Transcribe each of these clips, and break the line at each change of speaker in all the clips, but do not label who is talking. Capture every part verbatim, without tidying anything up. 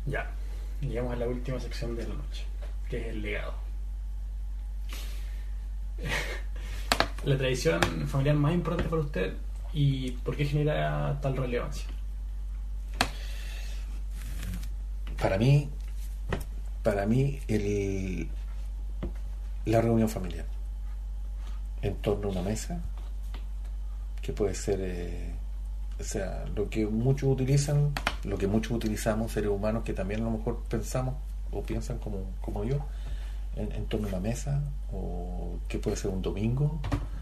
Ya, llegamos a la última sección de la noche, que es el legado. La tradición familiar más importante para usted y por qué genera tal relevancia.
Para mí, para mí el, la reunión familiar en torno a una mesa, que puede ser, eh, o sea, lo que muchos utilizan, lo que muchos utilizamos seres humanos que también a lo mejor pensamos o piensan como, como yo, en, en torno a una mesa, o que puede ser un domingo,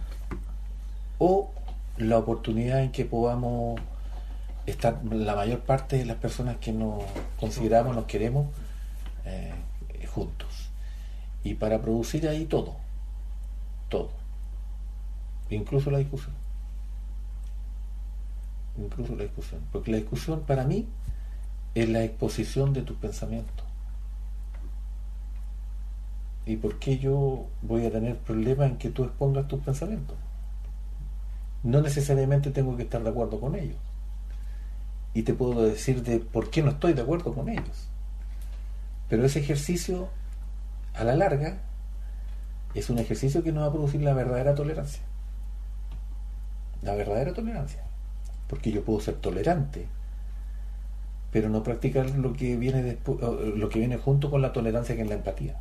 o la oportunidad en que podamos estar la mayor parte de las personas que nos consideramos, nos queremos, eh, juntos. Y para producir ahí todo, todo, incluso la discusión. Incluso la discusión. Porque la discusión para mí es la exposición de tus pensamientos. ¿Y por qué yo voy a tener problemas en que tú expongas tus pensamientos? No necesariamente tengo que estar de acuerdo con ellos. Y te puedo decir de por qué no estoy de acuerdo con ellos. Pero ese ejercicio, a la larga, es un ejercicio que nos va a producir la verdadera tolerancia. La verdadera tolerancia. Porque yo puedo ser tolerante, pero no practicar lo que viene después, lo que viene junto con la tolerancia, que es la empatía.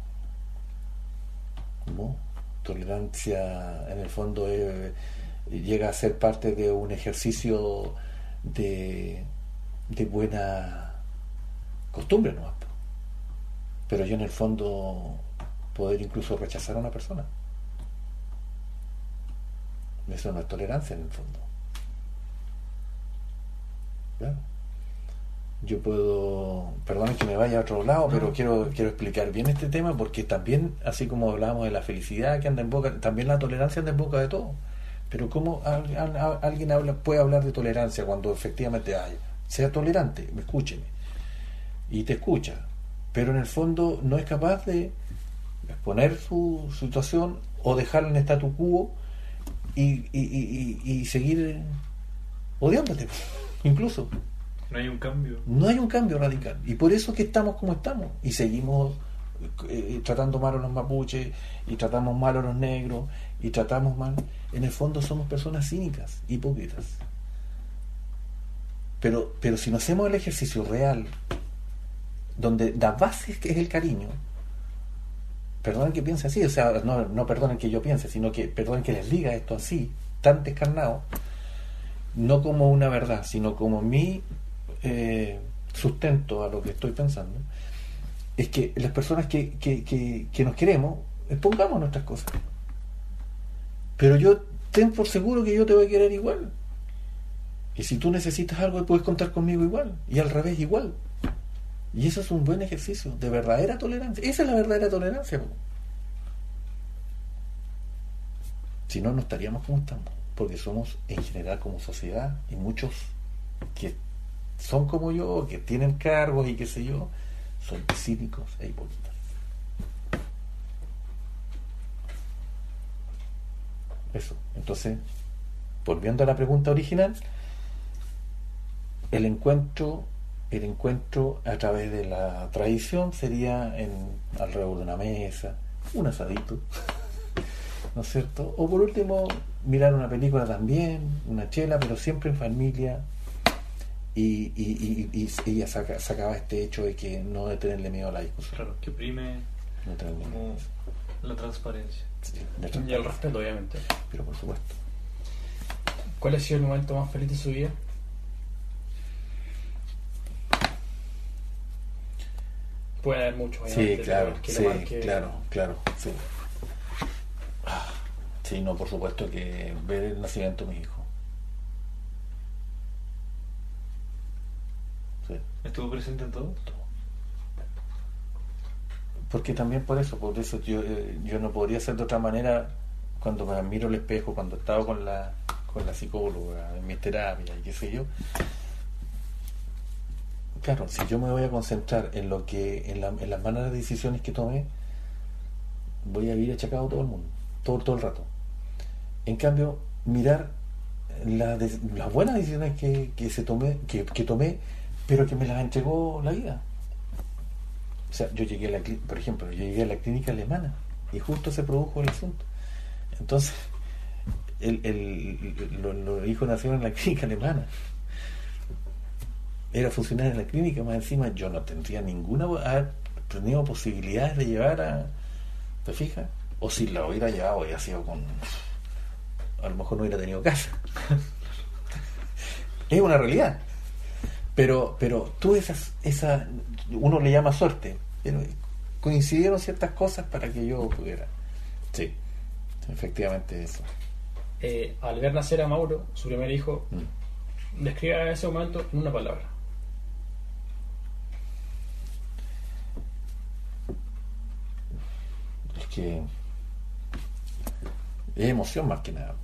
¿No? Tolerancia, en el fondo, es, llega a ser parte de un ejercicio de, de buena costumbre, ¿no? Pero yo, en el fondo, poder incluso rechazar a una persona, eso no es tolerancia, en el fondo. Claro. Yo puedo, perdón que me vaya a otro lado, pero quiero quiero explicar bien este tema, porque también, así como hablábamos de la felicidad que anda en boca, también la tolerancia anda en boca de todo. Pero ¿cómo al, al, al, alguien habla, puede hablar de tolerancia cuando efectivamente hay, sea tolerante, escúcheme, y te escucha, pero en el fondo no es capaz de exponer su situación o dejarla en statu quo y, y, y, y, y seguir odiándote, incluso?
No hay un cambio.
No hay un cambio radical. Y por eso que estamos como estamos. Y seguimos eh, tratando mal a los mapuches, y tratamos mal a los negros, y tratamos mal. En el fondo somos personas cínicas, hipócritas. Pero, pero si no hacemos el ejercicio real, donde la base es el cariño, perdonen que piense así, o sea, no, no perdonen que yo piense, sino que perdonen que les diga esto así, tan descarnado, no como una verdad, sino como mi eh, sustento a lo que estoy pensando, es que las personas que, que, que, que nos queremos, expongamos nuestras cosas. Pero yo ten por seguro que yo te voy a querer igual. Y si tú necesitas algo, puedes contar conmigo igual. Y al revés, igual. Y eso es un buen ejercicio de verdadera tolerancia. Esa es la verdadera tolerancia. Si no, no estaríamos como estamos. Porque somos, en general, como sociedad, y muchos que son como yo, que tienen cargos y qué sé yo, son cínicos e hipócritas. Eso. Entonces, volviendo a la pregunta original, el encuentro el encuentro a través de la tradición sería en alrededor de una mesa, un asadito, ¿no es cierto? O por último, mirar una película también, una chela, pero siempre en familia. Y, y, y, y, y ella saca, sacaba este hecho de que no de tenerle miedo a la discusión.
Claro, que prime
no tenerle
como
miedo.
la transparencia.
Sí, la
Y
transparencia.
el respeto, obviamente.
Pero por supuesto.
¿Cuál ha sido el momento más feliz de su vida? Puede haber muchos,
Sí, claro,
que
sí,
marque...
claro, claro, sí. Sí, no, por supuesto que ver el nacimiento de mis hijos. Sí.
¿Estuvo presente en todo?
Porque también por eso, por eso yo, yo no podría ser de otra manera cuando me miro al espejo, cuando estaba con la con la psicóloga, en mi terapia y qué sé yo. Claro, si yo me voy a concentrar en lo que en, la, en las malas decisiones que tomé, voy a vivir achacado todo el mundo, todo, todo el rato. En cambio, mirar la, las buenas decisiones que, que se tomé, que, que tomé, pero que me las entregó la vida. O sea, yo llegué a la clínica, por ejemplo, yo llegué a la clínica alemana y justo se produjo el asunto. Entonces, el, el, lo- los hijos nacieron en la clínica alemana. Era funcionario en la clínica, más encima yo no tendría ninguna haber tenido posibilidades de llevar a, ¿te fijas? O si la hubiera llevado, hubiera sido con, a lo mejor no hubiera tenido casa. Es una realidad. Pero, pero tú esas, esa, uno le llama suerte, pero coincidieron ciertas cosas para que yo pudiera. Sí, efectivamente eso.
Eh, al ver nacer a Mauro, su primer hijo,
Mm.
describe ese momento en una palabra.
Es que es emoción más que nada.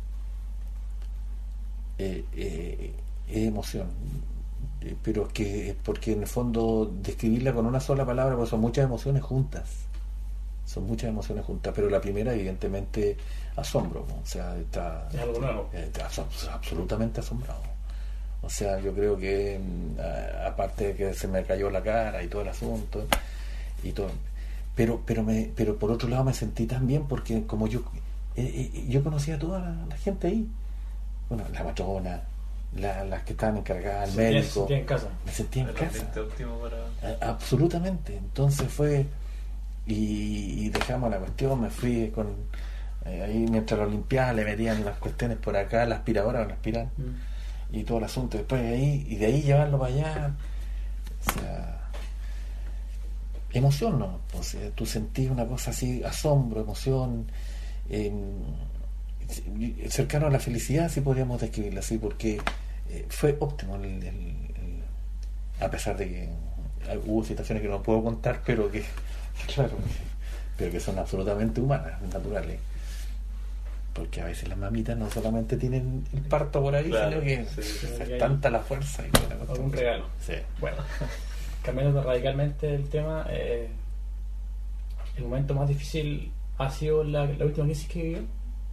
Eh, eh, es emoción. Eh, pero es que porque en el fondo describirla con una sola palabra, pues son muchas emociones juntas. Son muchas emociones juntas, pero la primera evidentemente asombro, ¿no? O sea, está,
Es algo nuevo.
eh, está asom- absolutamente asombrado. O sea, yo creo que mm, a- aparte de que se me cayó la cara y todo el asunto y todo, pero pero me pero por otro lado me sentí tan bien porque como yo eh, eh, yo conocía a toda la, la gente ahí, bueno, la matrona, la- las que estaban encargadas, el
Se tiene- se
médico,
tiene en casa.
me sentía en
El
casa.
ambiente óptimo para...
A- absolutamente. Entonces fue y, y dejamos la cuestión, me fui con eh, ahí mientras lo limpiaba le metían las cuestiones por acá, la aspiradora, la aspiran
Mm.
y todo el asunto después de ahí y de ahí llevarlo para allá, o sea, emoción, ¿no? O sea, tú sentís una cosa así, asombro, emoción, eh, cercano a la felicidad, si podríamos describirla así, porque eh, fue óptimo el, el- el- a pesar de que hubo situaciones que no puedo contar, pero que claro, pero que son absolutamente humanas, naturales, porque a veces las mamitas no solamente tienen el parto por ahí,
Claro,
sino que
sí, sí,
es
sí.
tanta la fuerza y toda la cuestión.
Algún regalo.
Sí.
Bueno, cambiando radicalmente el tema, eh, el momento más difícil ha sido la, la última crisis que vivió.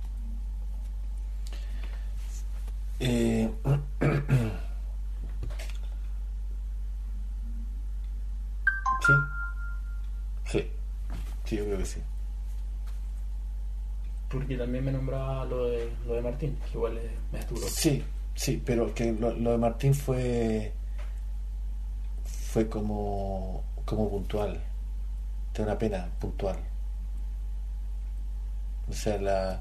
Eh, sí, sí, sí, yo creo que sí.
Porque también me nombraba lo de, lo de Martín, que igual es, es duro.
Sí, sí, pero que lo, lo de Martín fue fue como como puntual, de una pena puntual. O sea, la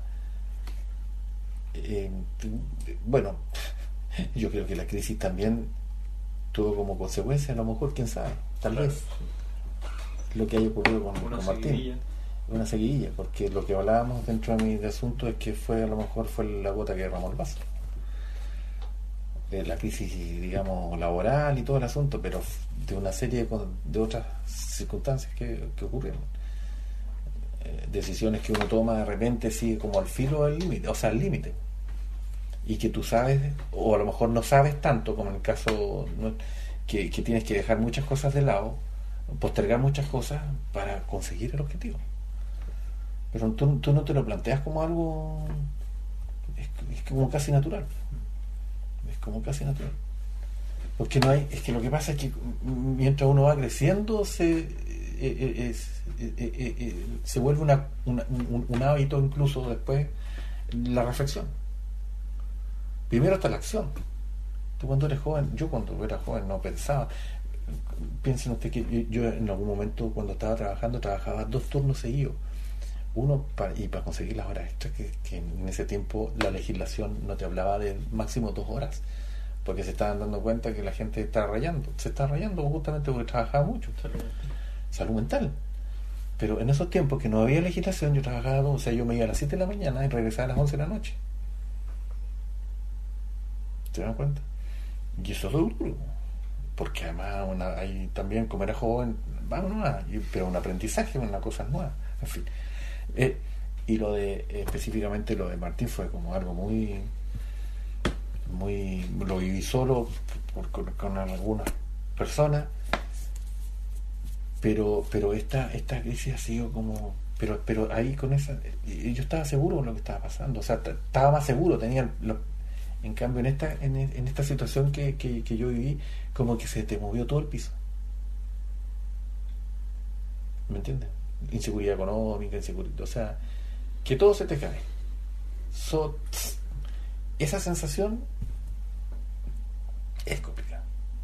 eh, bueno, yo creo que la crisis también tuvo como consecuencia, a lo mejor, quién sabe, tal
Claro,
vez lo que haya ocurrido con,
una
con Martín.
seguidilla.
Una seguidilla, porque lo que hablábamos dentro de mi asunto es que fue, a lo mejor fue la gota que derramó el vaso. Eh, la crisis, digamos, laboral y todo el asunto, pero de una serie de, con- de otras circunstancias que, que ocurrieron. Eh, decisiones que uno toma de repente sigue como al filo del límite, o sea, al límite. Y que tú sabes, o a lo mejor no sabes tanto, como en el caso ¿no? que, que tienes que dejar muchas cosas de lado, postergar muchas cosas para conseguir el objetivo. Pero tú, tú no te lo planteas como algo, es, es como casi natural, es como casi natural, porque no hay, es que lo que pasa es que mientras uno va creciendo se eh, eh, es- eh, eh, eh, se vuelve una, una- un, un hábito, incluso después la reflexión. Primero está la acción. Tú cuando eres joven, yo cuando era joven no pensaba. Piensen usted que yo, yo en algún momento cuando estaba trabajando trabajaba dos turnos seguidos. Uno para, y para conseguir las horas extras, que, que en ese tiempo la legislación no te hablaba de máximo dos horas, porque se estaban dando cuenta que la gente está rayando, se está rayando justamente porque trabajaba mucho, salud mental. Pero en esos tiempos que no había legislación, yo trabajaba dos, o sea, yo me iba a las siete de la mañana y regresaba a las once de la noche. ¿Se dan cuenta? Y eso es duro, porque además una, hay también, como era joven, vámonos, a- y- pero un aprendizaje, una cosa nueva, en fin. Eh, y lo de, específicamente lo de Martín fue como algo muy, muy, lo viví solo por- con, con algunas personas, pero, pero esta, esta crisis ha sido como, pero, pero ahí con esa, y yo estaba seguro de lo que estaba pasando, o sea, t- estaba más seguro, tenía lo- en cambio en esta, en, en esta situación que, que, que yo viví, como que se te movió todo el piso. ¿Me entiendes? Inseguridad económica, inseguridad, o sea, que todo se te cae. So, esa sensación es complicada.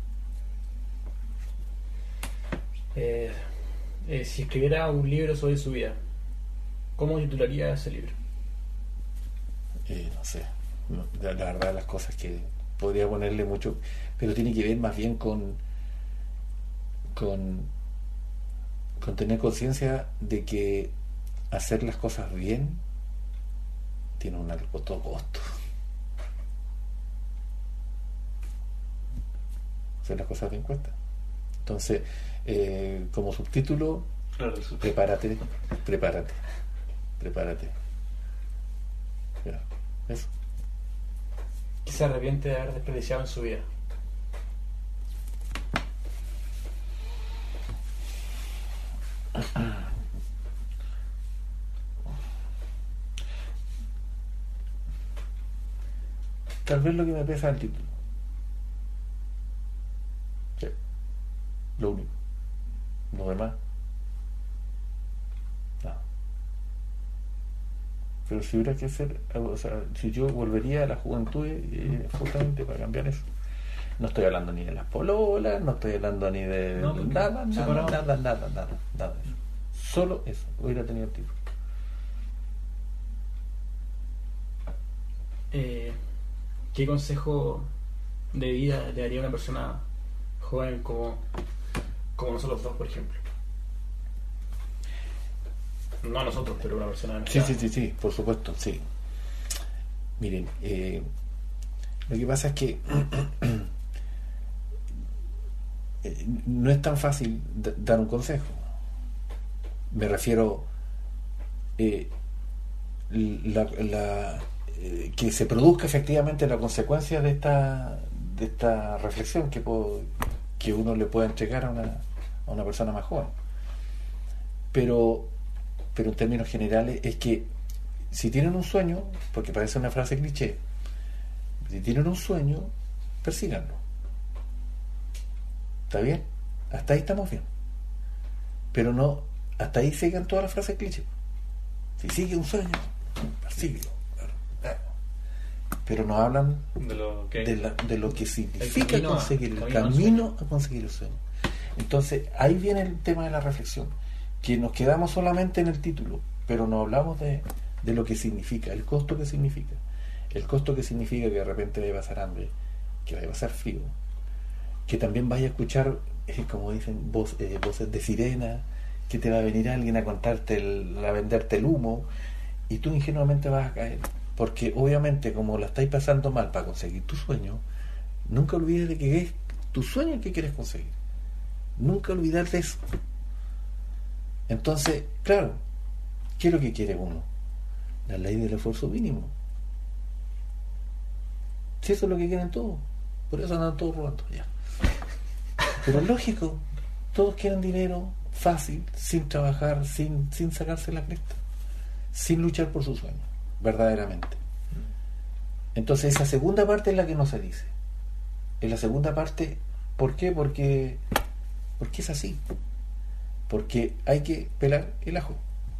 Eh, eh, si escribiera un libro sobre su vida, ¿cómo titularía ese libro?
Eh, no sé, no, la, la verdad las cosas que podría ponerle mucho, pero tiene que ver más bien con con con tener conciencia de que hacer las cosas bien tiene un alto costo. Hacer las cosas bien cuesta. Entonces, eh, como subtítulo,
Claro, eso.
prepárate, prepárate, prepárate. Ya, eso.
¿Qué se arrepiente de haber desperdiciado en su vida?
Tal vez lo que me pesa es el título. Sí, lo único. Lo demás, no. Pero si hubiera que hacer, o sea, si yo volvería a la juventud, eh, justamente para cambiar eso. No estoy hablando ni de las pololas, no estoy hablando ni de
No, porque
nada, nada,
separado.
nada, nada, nada, nada de eso. Solo eso, hubiera tenido el título.
Eh, ¿Qué consejo de vida le daría a una persona joven como, como nosotros dos, por ejemplo? No a nosotros, pero una persona de
Sí,
nuestra
sí, sí, sí, por supuesto, sí. Miren, eh, lo que pasa es que eh, no es tan fácil d- dar un consejo. Me refiero eh, la, la, eh, que se produzca efectivamente la consecuencia de esta de esta reflexión que puedo, que uno le pueda entregar a una, a una persona más joven. Pero pero en términos generales es que si tienen un sueño, porque parece una frase cliché, si tienen un sueño, persíganlo. ¿Está bien? Hasta ahí estamos bien. Pero no, hasta ahí sigan todas las frases cliché. Si sigue un sueño, persíguelo. Claro, claro. Pero no hablan
De lo que
de, la- de lo que significa
camino a-
conseguir el
camino al
camino a conseguir el sueño. Entonces, ahí viene el tema de la reflexión, que nos quedamos solamente en el título, pero no hablamos de, de lo que significa, el costo que significa. El costo que significa que de repente vaya a pasar hambre, que vaya a pasar frío, que también vaya a escuchar, eh, como dicen, voz, eh, voces de sirena, que te va a venir alguien a contarte, el, a venderte el humo, y tú ingenuamente vas a caer. Porque obviamente, como la estáis pasando mal para conseguir tu sueño, nunca olvides de que es tu sueño el que quieres conseguir. Nunca olvidar de eso. Entonces, claro, ¿qué es lo que quiere uno? La ley del esfuerzo mínimo. Si eso es lo que quieren todos, por eso andan todos robando ya. Pero es lógico, todos quieren dinero fácil, sin trabajar, sin, sin sacarse la cresta, sin luchar por su sueño, verdaderamente. Entonces esa segunda parte es la que no se dice. En la segunda parte, ¿por qué? Porque, porque es así. Porque hay que pelar el ajo.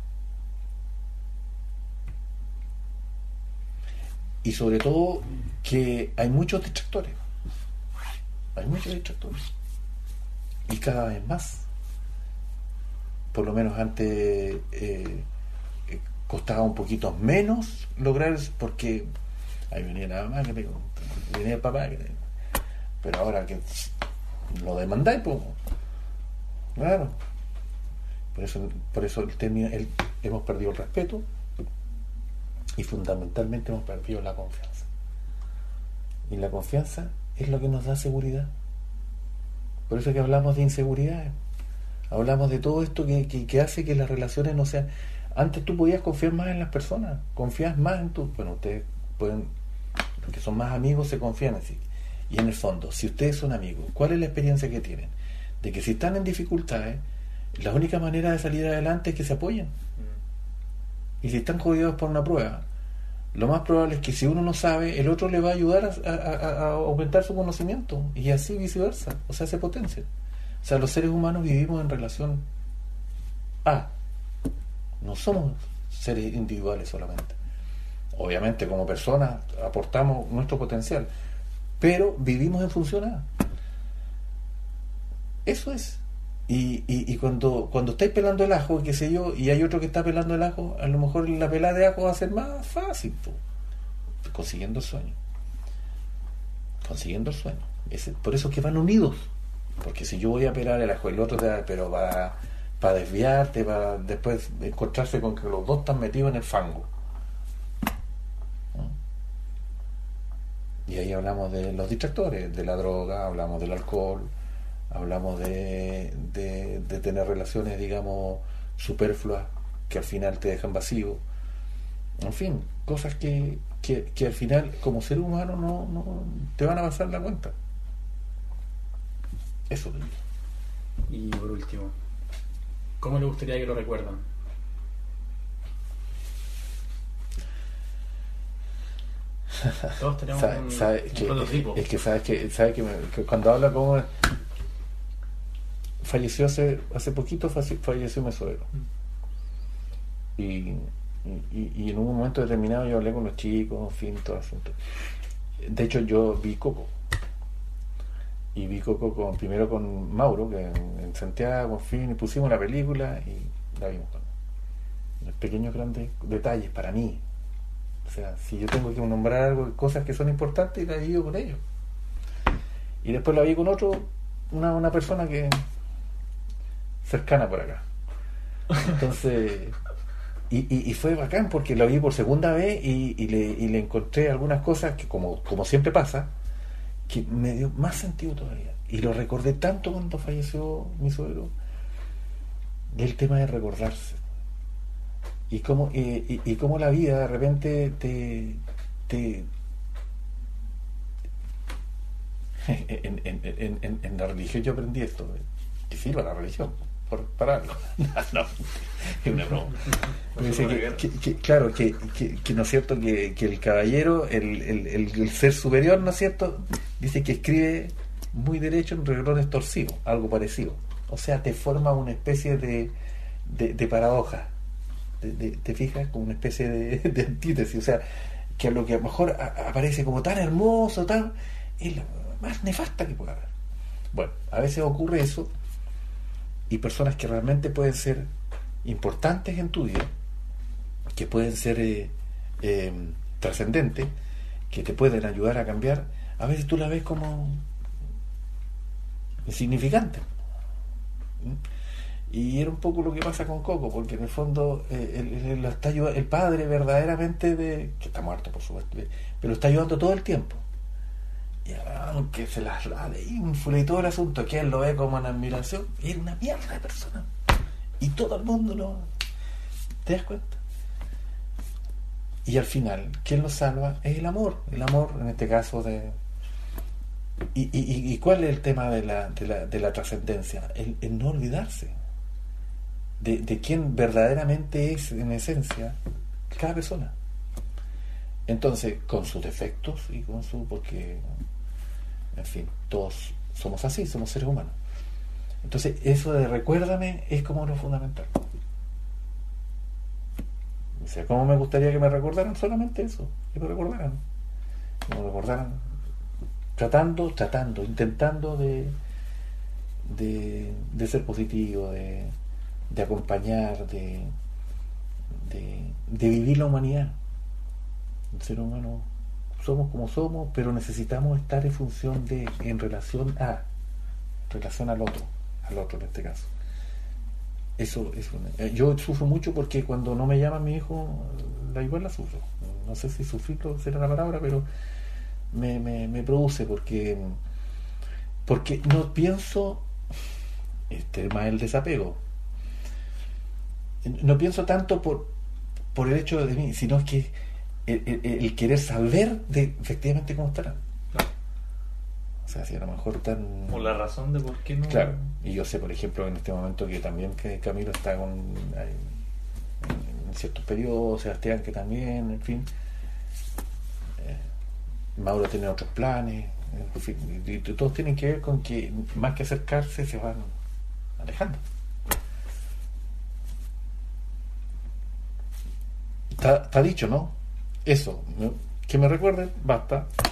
Y sobre todo que hay muchos distractores. Hay muchos distractores. Y cada vez más. Por lo menos antes eh, eh, costaba un poquito menos lograr, porque ahí venía la mamá que te, venía el papá que te, pero ahora que lo demandáis, pues claro. Por eso, por eso el término, el, hemos perdido el respeto y fundamentalmente hemos perdido la confianza. Y la confianza es lo que nos da seguridad. Por eso es que hablamos de inseguridad. Hablamos de todo esto que, que, que hace que las relaciones no sean... Antes tú podías confiar más en las personas, confías más en tu... Bueno, ustedes pueden... Los que son más amigos se confían así. Y en el fondo, si ustedes son amigos, ¿cuál es la experiencia que tienen? De que si están en dificultades, la única manera de salir adelante es que se apoyen. Y si están jodidos por una prueba, lo más probable es que si uno no sabe, el otro le va a ayudar a, a, a aumentar su conocimiento, y así viceversa, o sea, se potencia. O sea, los seres humanos vivimos en relación A. No somos seres individuales solamente. Obviamente como personas aportamos nuestro potencial, pero vivimos en función a. Eso es. Y, y, y cuando cuando estáis pelando el ajo, qué sé yo, y hay otro que está pelando el ajo, a lo mejor la pelada de ajo va a ser más fácil, po. Consiguiendo el sueño. Consiguiendo el sueño. Ese, por eso es que van unidos. Porque si yo voy a pelar el ajo, el otro te da, pero va para desviarte, para después encontrarse con que los dos están metidos en el fango. ¿Mm? Y ahí hablamos de los distractores, de la droga, hablamos del alcohol, hablamos de, de, de tener relaciones, digamos, superfluas que al final te dejan vacío. En fin, cosas que, que, que al final como ser humano no, no te van a pasar la cuenta. Eso digo.
Y por último, ¿cómo le gustaría que lo recuerdan? Todos tenemos
¿Sabe,
un,
sabe
un
que,
prototipo.
es, es que sabes que, sabe que, me, que cuando habla como falleció hace hace poquito falleció mi suegro. Mm. Y Y, y en un momento determinado yo hablé con los chicos, en fin, todo el asunto. De hecho yo vi Coco y vi Coco con, primero con Mauro, que en, en Santiago, en fin, y pusimos la película y la vimos con los pequeños grandes detalles para mí. O sea, si yo tengo que nombrar algo, cosas que son importantes, la vivo con ellos. Y después la vi con otro, una, una persona que cercana por acá. Entonces Y, y, y fue bacán porque lo vi por segunda vez y, y, le, y le encontré algunas cosas que, como, como siempre pasa, que me dio más sentido todavía. Y lo recordé tanto cuando falleció mi suegro. El tema de recordarse. Y cómo, y, y, y cómo la vida de repente te... te en, en, en, en, en la religión yo aprendí esto. Que sirva la religión. Por, para algo. No, es una broma. Dice que, que, que, claro, que, que, que no es cierto que, que el caballero, el, el, el, el ser superior, ¿no es cierto? Dice que escribe muy derecho en renglones torcidos, algo parecido. O sea, te forma una especie de, de, de paradoja. De, de, ¿Te fijas? Como una especie de, de antítesis. O sea, que a lo que a lo mejor a, aparece como tan hermoso, tan, es la más nefasta que puede haber. Bueno, a veces ocurre eso. Y personas que realmente pueden ser importantes en tu vida, que pueden ser eh, eh, trascendentes, que te pueden ayudar a cambiar, a veces tú la ves como insignificante. ¿Mm? Y era un poco lo que pasa con Coco, porque en el fondo eh, él, él, está ayudando, el padre verdaderamente, de que está muerto por supuesto, pero está ayudando todo el tiempo. Y aunque se las la de ínfula y todo el asunto, que él lo ve como una admiración, era una mierda de persona. Y todo el mundo lo... ¿Te das cuenta? Y al final, ¿quién lo salva? Es el amor. El amor, en este caso, de... ¿Y, y, y cuál es el tema de la, de la, de la trascendencia? El, el no olvidarse de, de quién verdaderamente es, en esencia, cada persona. Entonces, con sus defectos y con su... porque... en fin, todos somos así, somos seres humanos. Entonces eso de recuérdame es como lo fundamental. O sea, ¿cómo me gustaría que me recordaran? Solamente eso, que me recordaran, que me recordaran tratando, tratando, intentando de de, de ser positivo, de, de acompañar, de, de de vivir la humanidad. El ser humano somos como somos, pero necesitamos estar en función de, en relación a, en relación al otro, al otro en este caso. Eso, eso. Yo sufro mucho porque cuando no me llama mi hijo, la igual la sufro. No sé si sufrirlo será la palabra, pero me, me, me produce porque, porque no pienso, este, más el desapego. No pienso tanto por, por el hecho de mí, sino que El, el, el querer saber de efectivamente cómo estarán. Claro. O sea, si a lo mejor tan...
Por la razón de por qué no...
Claro, y yo sé, por ejemplo, en este momento que también que Camilo está con en, en ciertos periodos, Sebastián que también, en fin. Eh, Mauro tiene otros planes, en fin, y, y todos tienen que ver con que más que acercarse se van alejando. está, está dicho, ¿no? Eso, ¿no? Que me recuerden, basta.